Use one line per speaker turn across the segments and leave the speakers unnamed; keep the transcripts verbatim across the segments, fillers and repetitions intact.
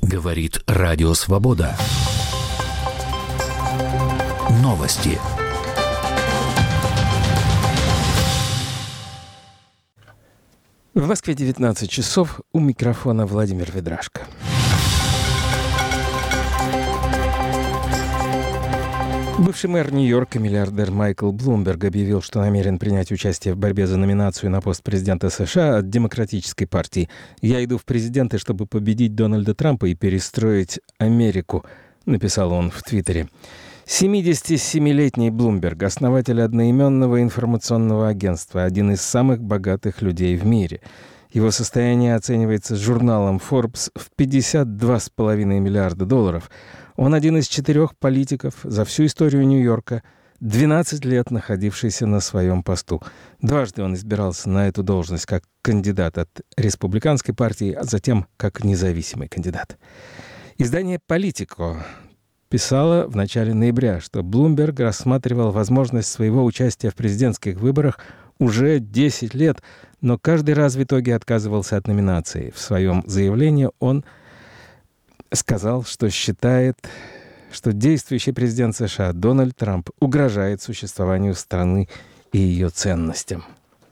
Говорит Радио Свобода. Новости.
В Москве девятнадцать часов. У микрофона Владимир Ведрашко. Бывший мэр Нью-Йорка, миллиардер Майкл Блумберг объявил, что намерен принять участие в борьбе за номинацию на пост президента США от Демократической партии. «Я иду в президенты, чтобы победить Дональда Трампа и перестроить Америку», — написал он в Твиттере. семидесятисемилетний Блумберг, основатель одноименного информационного агентства, один из самых богатых людей в мире. Его состояние оценивается журналом Forbes в пятьдесят два с половиной миллиарда долларов. Он один из четырех политиков за всю историю Нью-Йорка, двенадцать лет находившийся на своем посту. Дважды он избирался на эту должность как кандидат от республиканской партии, а затем как независимый кандидат. Издание «Политико» писало в начале ноября, что Блумберг рассматривал возможность своего участия в президентских выборах уже десять лет, но каждый раз в итоге отказывался от номинации. В своем заявлении он сказал, что считает, что действующий президент США Дональд Трамп угрожает существованию страны и ее ценностям.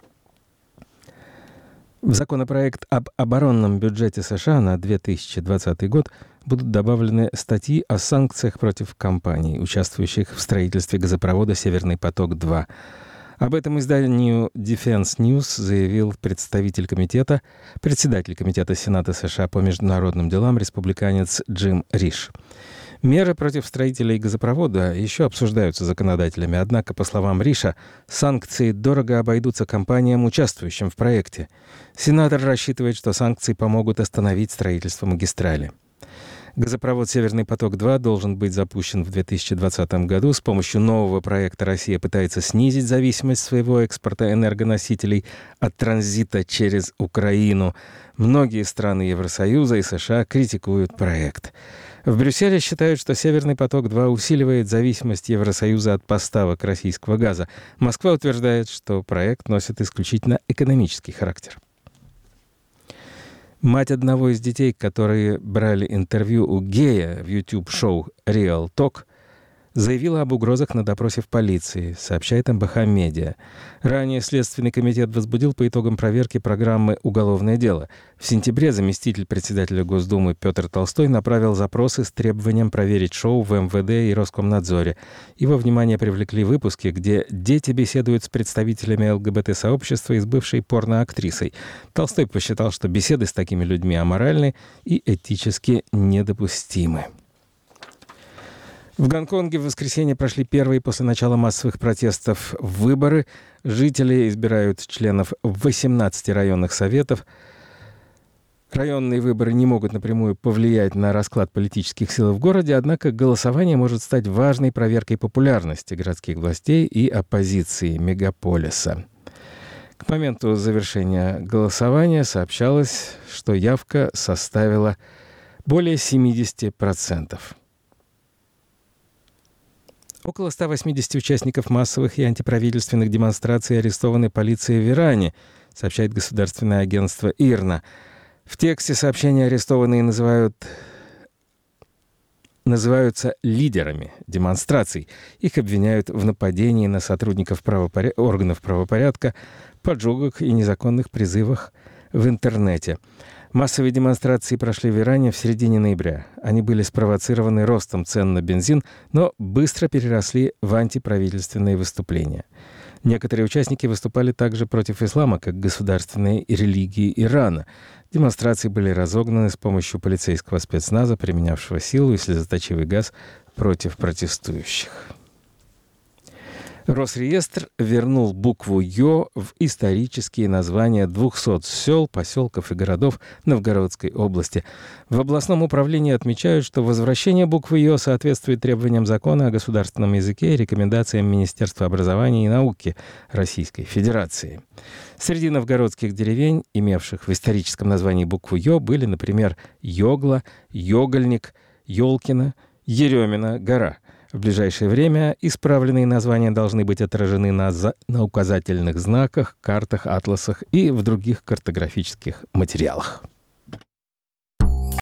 В законопроект об оборонном бюджете США на две тысячи двадцатый год будут добавлены статьи о санкциях против компаний, участвующих в строительстве газопровода «Северный поток-два». Об этом изданию Defense News заявил представитель комитета, председатель комитета Сената США по международным делам, республиканец Джим Риш. Меры против строителей газопровода еще обсуждаются законодателями, однако, по словам Риша, санкции дорого обойдутся компаниям, участвующим в проекте. Сенатор рассчитывает, что санкции помогут остановить строительство магистрали. Газопровод «Северный поток-два» должен быть запущен в две тысячи двадцатом году. С помощью нового проекта Россия пытается снизить зависимость своего экспорта энергоносителей от транзита через Украину. Многие страны Евросоюза и США критикуют проект. В Брюсселе считают, что «Северный поток-два» усиливает зависимость Евросоюза от поставок российского газа. Москва утверждает, что проект носит исключительно экономический характер. Мать одного из детей, которые брали интервью у гея в YouTube-шоу Real Talk, заявила об угрозах на допросе в полиции, сообщает эм бэ ха Медиа. Ранее Следственный комитет возбудил по итогам проверки программы «Уголовное дело». В сентябре заместитель председателя Госдумы Петр Толстой направил запросы с требованием проверить шоу в эм вэ дэ и Роскомнадзоре. Его внимание привлекли выпуски, где дети беседуют с представителями эл гэ бэ тэ-сообщества и с бывшей порноактрисой. Толстой посчитал, что беседы с такими людьми аморальны и этически недопустимы. В Гонконге в воскресенье прошли первые после начала массовых протестов выборы. Жители избирают членов восемнадцати районных советов. Районные выборы не могут напрямую повлиять на расклад политических сил в городе, однако голосование может стать важной проверкой популярности городских властей и оппозиции мегаполиса. К моменту завершения голосования сообщалось, что явка составила более семьдесят процентов. Около ста восьмидесяти участников массовых и антиправительственных демонстраций арестованы полицией в Иране, сообщает государственное агентство ай эр эн а. В тексте сообщения арестованные называют, называются лидерами демонстраций. Их обвиняют в нападении на сотрудников правопоря... органов правопорядка, поджогах и незаконных призывах в интернете. Массовые демонстрации прошли в Иране в середине ноября. Они были спровоцированы ростом цен на бензин, но быстро переросли в антиправительственные выступления. Некоторые участники выступали также против ислама, как государственной религии Ирана. Демонстрации были разогнаны с помощью полицейского спецназа, применявшего силу и слезоточивый газ против протестующих. Росреестр вернул букву «Ё» в исторические названия двухсот сел, поселков и городов Новгородской области. В областном управлении отмечают, что возвращение буквы «Ё» соответствует требованиям закона о государственном языке и рекомендациям Министерства образования и науки Российской Федерации. Среди новгородских деревень, имевших в историческом названии букву «Ё», были, например, Ёгла, Ёгольник, Ёлкино, Еремина гора. В ближайшее время исправленные названия должны быть отражены на, за... на указательных знаках, картах, атласах и в других картографических материалах.